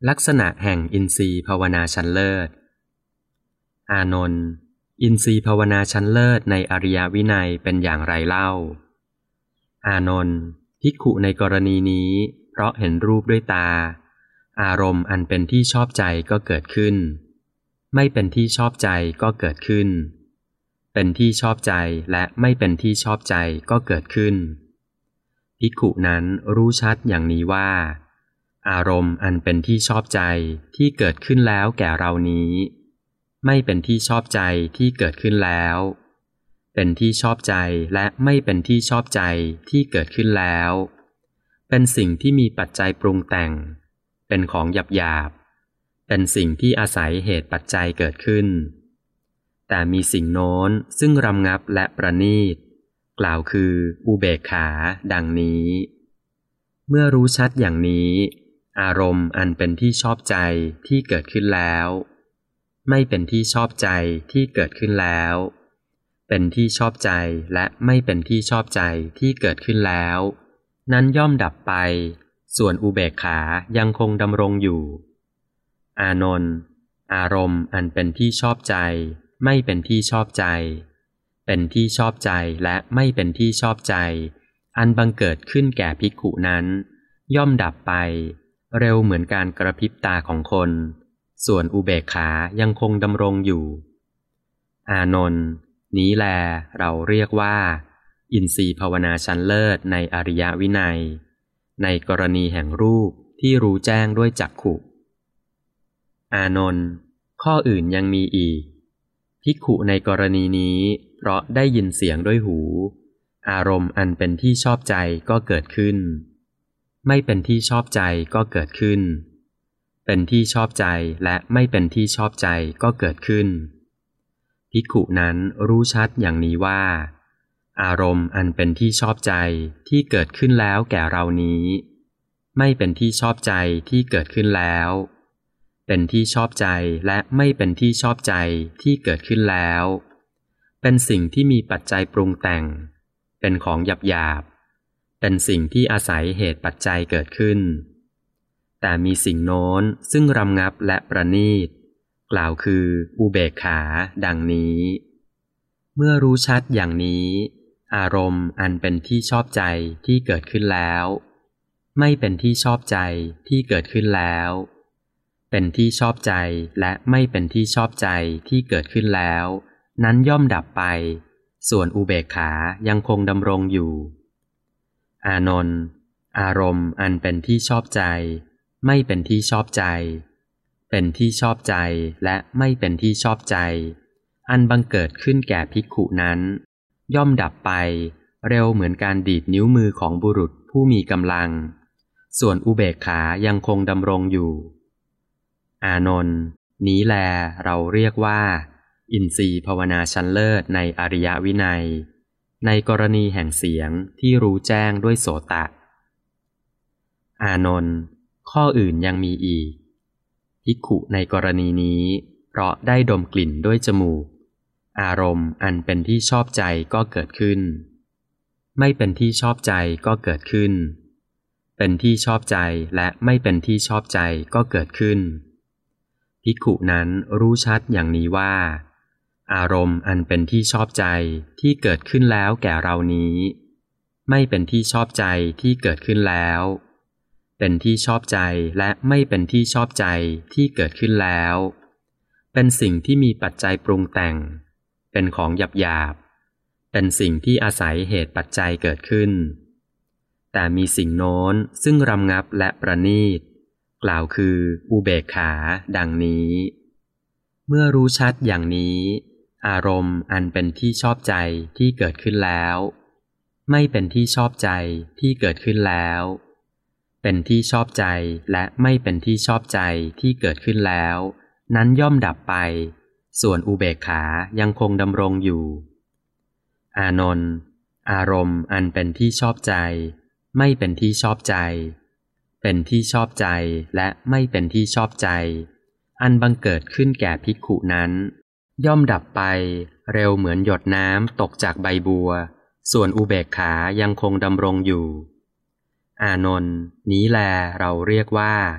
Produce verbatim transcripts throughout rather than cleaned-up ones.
ลักษณะแห่งอินทรีย์ภาวนาชั้นเลิศอานนท์อินทรีย์ภาวนาชั้นเลิศในอริยวินัยเป็นอย่างไรเล่าอานนท์ภิกขุในกรณีนี้เพราะเห็นรูปด้วยตาอารมณ์อันเป็นที่ชอบใจก็เกิดขึ้นไม่เป็นที่ชอบใจก็เกิดขึ้นเป็นที่ชอบใจและไม่เป็นที่ชอบใจก็เกิดขึ้นภิกขุนั้นรู้ชัดอย่างนี้ว่าอารมณ์อันเป็นที่ชอบใจที่เกิดขึ้นแล้วแก่เรานี้ไม่เป็นที่ชอบใจที่เกิดขึ้นแล้วเป็นที่ชอบใจและไม่เป็นที่ชอบใจที่เกิดขึ้นแล้วเป็นสิ่งที่มีปัจจัยปรุงแต่งเป็นของหยาบๆเป็นสิ่งที่อาศัยเหตุปัจจัยเกิดขึ้นแต่มีสิ่งโน้นซึ่งรำงับและประณีตกล่าวคืออุเบกขาดังนี้เมื่อรู้ชัดอย่างนี้อารมณ์อันเป็นที่ชอบใจที่เกิดขึ้นแล้วไม่เป็นที่ชอบใจที่เกิดขึ้นแล้วเป็นที่ชอบใจและไม่เป็นที่ชอบใจที่เกิดขึ้นแล้วนั้นย่อมดับไปส่วนอุเบกขายังคงดำรงอยู่อานนท์อารมณ์อันเป็นที่ชอบใจไม่เป็นที่ชอบใจเป็นที่ชอบใจและไม่เป็นที่ชอบใจอันบังเกิดขึ้นแก่ภิกขุนั้นย่อมดับไปเร็วเหมือนการกระพริบตาของคนส่วนอุเบกขายังคงดำรงอยู่อานนท์นี้แลเราเรียกว่าอินทรีย์ภาวนาชั้นเลิศในอริยวินัยในกรณีแห่งรูปที่รู้แจ้งด้วยจักขุอานนท์ข้ออื่นยังมีอีกภิกขุในกรณีนี้เพราะได้ยินเสียงด้วยหูอารมณ์อันเป็นที่ชอบใจก็เกิดขึ้นไม่เป็นที่ชอบใจก็เกิดขึ้นเป็นที่ชอบใจและไม่เป็นที่ชอบใจก็เกิดขึ้นภิกขุนั้นรู้ชัดอย่างนี้ว่าอารมณ์อันเป็นที่ชอบใจที่เกิดขึ้นแล้วแก่เรานี้ไม่เป็นที่ชอบใจที่เกิดขึ้นแล้วเป็นที่ชอบใจและไม่เป็นที่ชอบใจที่เกิดขึ้นแล้วเป็นสิ่งที่มีปัจจัยปรุงแต่งเป็นของหยาบๆเป็นสิ่งที่อาศัยเหตุปัจจัยเกิดขึ้นแต่มีสิ่งโน้นซึ่งรำงับและประณีตกล่าวคืออุเบกขาดังนี้เมื่อรู้ชัดอย่างนี้อารมณ์อันเป็นที่ชอบใจที่เกิดขึ้นแล้วไม่เป็นที่ชอบใจที่เกิดขึ้นแล้วเป็นที่ชอบใจและไม่เป็นที่ชอบใจที่เกิดขึ้นแล้วนั้นย่อมดับไปส่วนอุเบกขายังคงดำรงอยู่อานนท์อารมณ์อันเป็นที่ชอบใจไม่เป็นที่ชอบใจเป็นที่ชอบใจและไม่เป็นที่ชอบใจอันบังเกิดขึ้นแก่ภิกขุนั้นย่อมดับไปเร็วเหมือนการดีดนิ้วมือของบุรุษผู้มีกำลังส่วนอุเบกขายังคงดำรงอยู่อานนท์นี้แลเราเรียกว่าอินทรีย์ภาวนาชั้นเลิศในอริยวินัยในกรณีแห่งเสียงที่รู้แจ้งด้วยโสตะอานนท์ข้ออื่นยังมีอีกภิกขุในกรณีนี้เพราะได้ดมกลิ่นด้วยจมูกอารมณ์อันเป็นที่ชอบใจก็เกิดขึ้นไม่เป็นที่ชอบใจก็เกิดขึ้นเป็นที่ชอบใจและไม่เป็นที่ชอบใจก็เกิดขึ้นภิกขุนั้นรู้ชัดอย่างนี้ว่าอารมณ์อันเป็นที่ชอบใจที่เกิดขึ้นแล้วแก่เรานี้ไม่เป็นที่ชอบใจที่เกิดขึ้นแล้วเป็นที่ชอบใจและไม่เป็นที่ชอบใจที่เกิดขึ้นแล้วเป็นสิ่งที่มีปัจจัยปรุงแต่งเป็นของหยาบๆเป็นสิ่งที่อาศัยเหตุปัจจัยเกิดขึ้นแต่มีสิ่งโน้นซึ่งรำงับและประณีตกล่าวคืออุเบกขาดังนี้เมื่อรู้ชัดอย่างนี้อารมณ์อันเป็นที่ชอบใจที่เกิดขึ้นแล้วไม่เป็นที่ชอบใจที่เกิดขึ้นแล้วเป็นที่ชอบใจและไม่เป็นที่ชอบใจที่เกิดขึ้นแล้วนั้นย่อมดับไปส่วนอุเบกขายังคงดำรงอยู่อานนท์อารมณ์อันเป็นที่ชอบใจไม่เป็นที่ชอบใจเป็นที่ชอบใจและไม่เป็นที่ชอบใจอันบังเกิดขึ้นแก่ภิกขุนั้นย่อมดับไปเร็วเหมือนหยดน้ำตกจากใบบัวส่วนอุเบกขายังคงดำรงอยู่อานนท์นี้แลเราเรียกว่า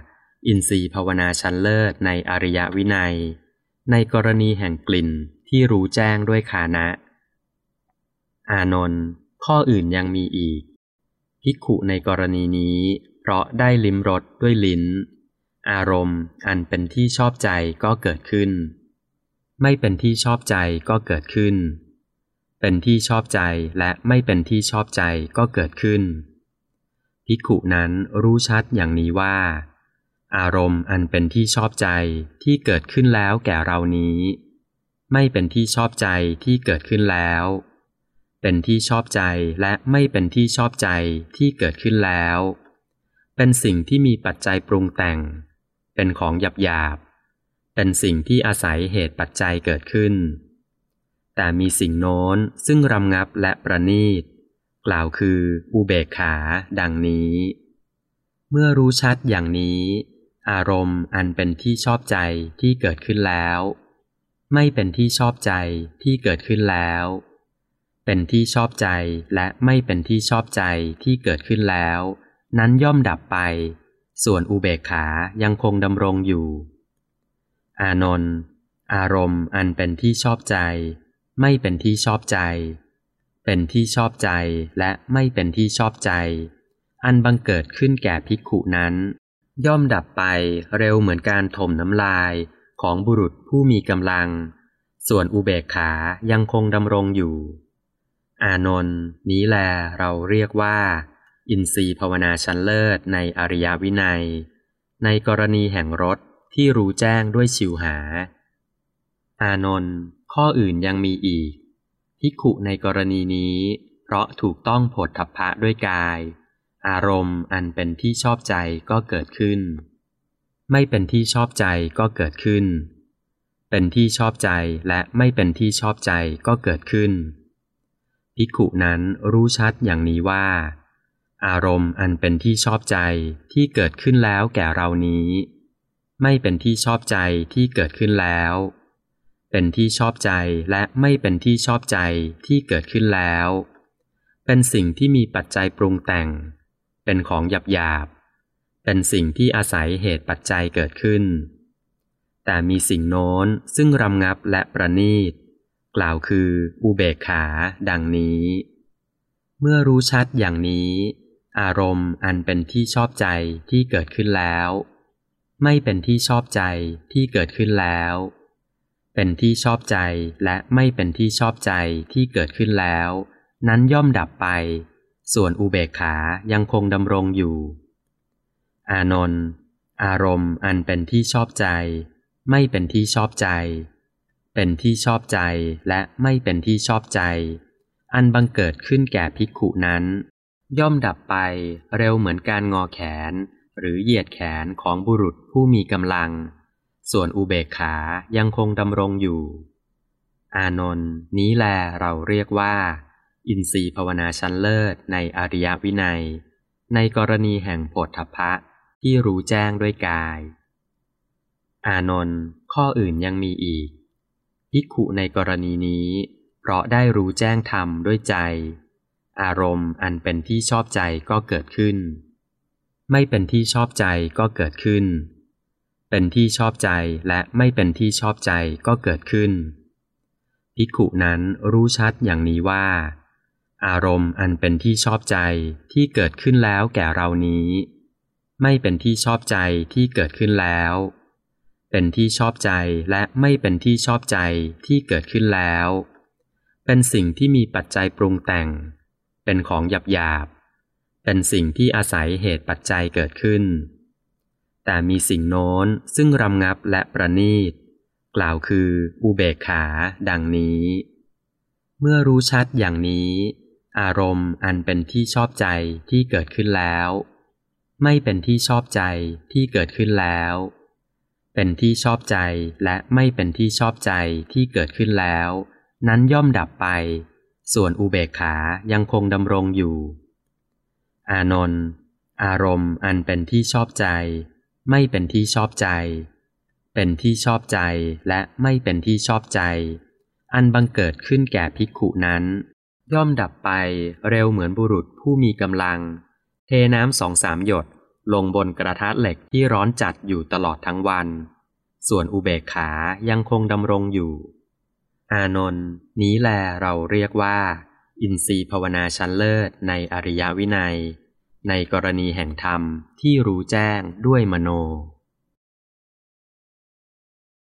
อินทรีย์ภาวนาชั้นเลิศในอริยวินัยในกรณีแห่งกลิ่นที่รู้แจ้งด้วยฆานะ อานนท์ข้ออื่นยังมีอีกภิกขุในกรณีนี้เพราะได้ลิ้มรสด้วยลิ้นอารมณ์อันเป็นที่ชอบใจก็เกิดขึ้นไม่เป็นที่ชอบใจก็เกิดขึ้นเป็นที่ชอบใจและไม่เป็นที่ชอบใจก็เกิดขึ้นภิกขุนั้นรู้ชัดอย่างนี้ว่าอารมณ์อันเป็นที่ชอบใจที่เกิดขึ้นแล้วแก่เรานี้ไม่เป็นที่ชอบใจที่เกิดขึ้นแล้วเป็นที่ชอบใจและไม่เป็นที่ชอบใจที่เกิดขึ้นแล้วเป็นสิ่งที่มีปัจจัยปรุงแต่งเป็นของหยาบๆเป็นสิ่งที่อาศัยเหตุปัจจัยเกิดขึ้นแต่มีสิ่งโน้นซึ่งรำงับและประณีตกล่าวคืออุเบกขาดังนี้เมื่อรู้ชัดอย่างนี้อารมณ์อันเป็นที่ชอบใจที่เกิดขึ้นแล้วไม่เป็นที่ชอบใจที่เกิดขึ้นแล้วเป็นที่ชอบใจและไม่เป็นที่ชอบใจที่เกิดขึ้นแล้วนั้นย่อมดับไปส่วนอุเบกขายังคงดำรงอยู่อานนท์อารมณ์อันเป็นที่ชอบใจไม่เป็นที่ชอบใจเป็นที่ชอบใจและไม่เป็นที่ชอบใจอันบังเกิดขึ้นแก่ภิกขุนั้นย่อมดับไปเร็วเหมือนการถมน้ำลายของบุรุษผู้มีกำลังส่วนอุเบกขายังคงดำรงอยู่อานนท์นี้แลเราเรียกว่าอินทรีย์ภาวนาชั้นเลิศในอริยวินัยในกรณีแห่งรสที่รู้แจ้งด้วยชิวหาอานนท์ข้ออื่นยังมีอีกภิกขุในกรณีนี้เพราะถูกต้องโผฏฐัพพะด้วยกายอารมณ์อันเป็นที่ชอบใจก็เกิดขึ้นไม่เป็นที่ชอบใจก็เกิดขึ้นเป็นที่ชอบใจและไม่เป็นที่ชอบใจก็เกิดขึ้นภิกขุนั้นรู้ชัดอย่างนี้ว่าอารมณ์อันเป็นที่ชอบใจที่เกิดขึ้นแล้วแก่เรานี้ไม่เป็นที่ชอบใจที่เกิดขึ้นแล้วเป็นที่ชอบใจและไม่เป็นที่ชอบใจที่เกิดขึ้นแล้วเป็นสิ่งที่มีปัจจัยปรุงแต่งเป็นของหยาบๆเป็นสิ่งที่อาศัยเหตุปัจจัยเกิดขึ้นแต่มีสิ่งโน้นซึ่งรำงับและประณีตกล่าวคืออุเบกขาดังนี้เมื่อรู้ชัดอย่างนี้อารมณ์อันเป็นที่ชอบใจที่เกิดขึ้นแล้วไม่เป็นที่ชอบใจที่เกิดขึ้นแล้วเป็นที่ชอบใจและไม่เป็นที่ชอบใจที่เกิดขึ้นแล้วนั้นย่อมดับไปส่วนอุเบกขายังคงดำรงอยู่อานนท์อารมณ์อันเป็นที่ชอบใจไม่เป็นที่ชอบใจเป็นที่ชอบใจและไม่เป็นที่ชอบใจอันบังเกิดขึ้นแก่ภิกขุนั้นย่อมดับไปเร็วเหมือนการงอแขนหรือเหยียดแขนของบุรุษผู้มีกำลังส่วนอุเบกขายังคงดำรงอยู่อานนท์นี้แลเราเรียกว่าอินทรีย์ภาวนาชั้นเลิศในอริยวินัยในกรณีแห่งโผฏฐัพพะที่รู้แจ้งด้วยกายอานนท์ข้ออื่นยังมีอีกภิกขุในกรณีนี้เพราะได้รู้แจ้งธรรมด้วยใจอารมณ์อันเป็นที่ชอบใจก็เกิดขึ้นไม่เป็นที่ชอบใจก็เกิดขึ้นเป็นที่ชอบใจและไม่เป็นที่ชอบใจก็เกิดขึ้นภิกขุนั้นรู้ชัดอย่างนี้ว่าอารมณ์อันเป็นที่ชอบใจที่เกิดขึ้นแล้วแก่เรานี้ไม่เป็นที่ชอบใจที่เกิดขึ้นแล้วเป็นที่ชอบใจและไม่เป็นที่ชอบใจที่เกิดขึ้นแล้วเป็นสิ่งที่มีปัจจัยปรุงแต่งเป็นของหยาบๆเป็นสิ่งที่อาศัยเหตุปัจจัยเกิดขึ้นแต่มีสิ่งโน้นซึ่งรำงับและประณีตกล่าวคืออุเบกขาดังนี้เมื่อรู้ชัดอย่างนี้อารมณ์อันเป็นที่ชอบใจที่เกิดขึ้นแล้วไม่เป็นที่ชอบใจที่เกิดขึ้นแล้วเป็นที่ชอบใจและไม่เป็นที่ชอบใจที่เกิดขึ้นแล้วนั้นย่อมดับไปส่วนอุเบกขายังคงดำรงอยู่อานนท์อารมณ์อันเป็นที่ชอบใจไม่เป็นที่ชอบใจเป็นที่ชอบใจและไม่เป็นที่ชอบใจอันบังเกิดขึ้นแก่ภิกขุนั้นย่อมดับไปเร็วเหมือนบุรุษผู้มีกำลังเทน้ำสองสามหยดลงบนกระทะเหล็กที่ร้อนจัดอยู่ตลอดทั้งวันส่วนอุเบกขายังคงดำรงอยู่อานนท์นี้แลเราเรียกว่าอินทรีย์ภาวนาชั้นเลิศในอริยวินัยในกรณีแห่งธรรมที่รู้แจ้งด้วยมโน